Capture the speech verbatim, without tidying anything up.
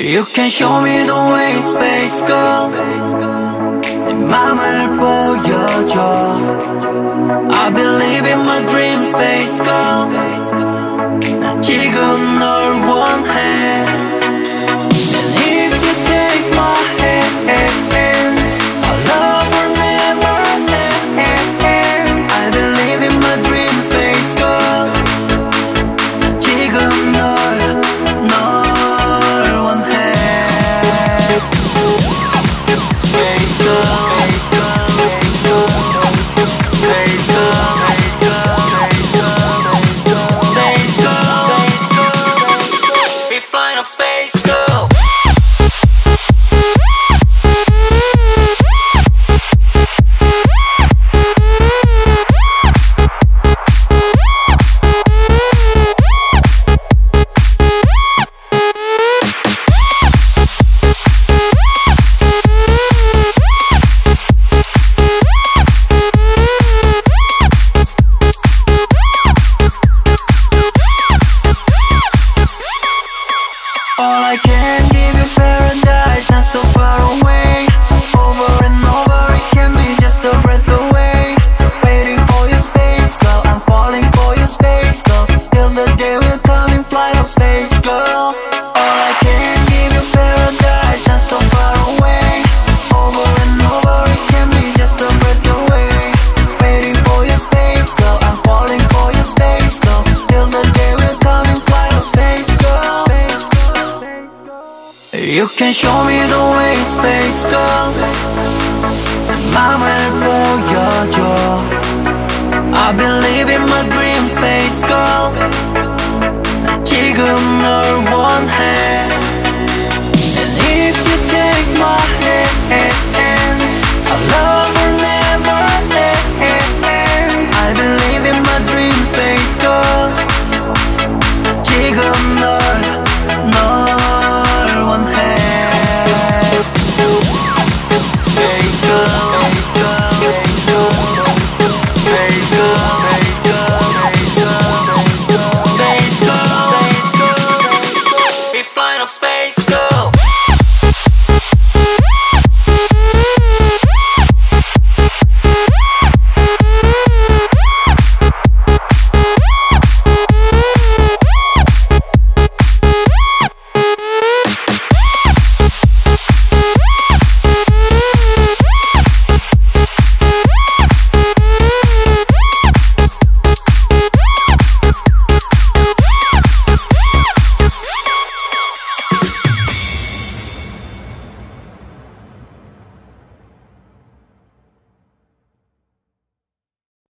You can show me the way, space girl. 네 맘을 보여줘. I believe in my dream, space girl. 난 지금 널 원해. And if you take my hand, our love will never end. I believe in my dream, space girl. 난 지금 널, 널 원해. Space girl. Space girl. All I can give you paradise, not so far away. Over and over, it can be just a breath away. Waiting for your space, girl, I'm falling for your space, girl. Till the day will come in flight of space, girl. All I can give you paradise, not so far away. Over and over, it can be just a breath away. Waiting for your space, girl, I'm falling for your space, girl. Till the day will come in flight of space, girl. You can show me the way, space girl. 내 맘을 보여줘. I believe in my dream, space girl. 난 지금 널 원해. And if you take my hand,